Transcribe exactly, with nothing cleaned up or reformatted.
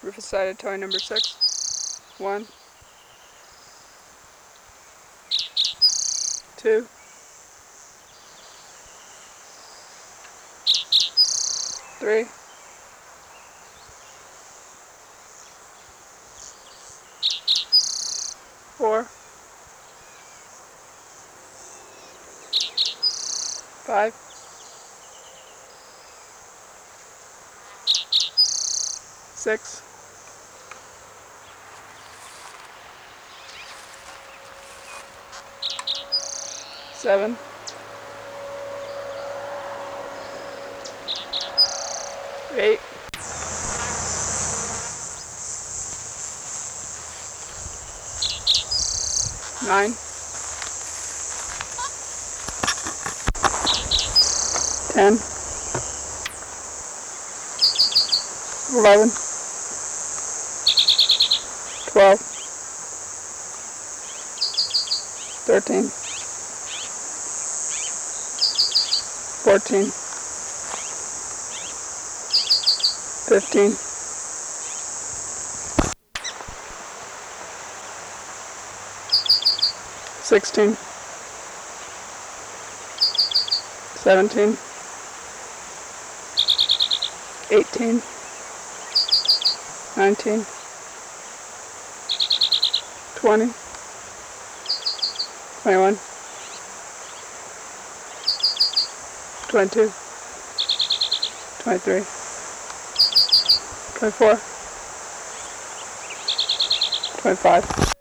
Rufus-sided toy number six. One, two, three, four, five, six, seven, eight, nine, ten, eleven, twelve, thirteen, fourteen, fifteen, sixteen, seventeen, eighteen, nineteen, twenty, twenty-one, twenty-two, twenty-three, twenty-four, twenty-five.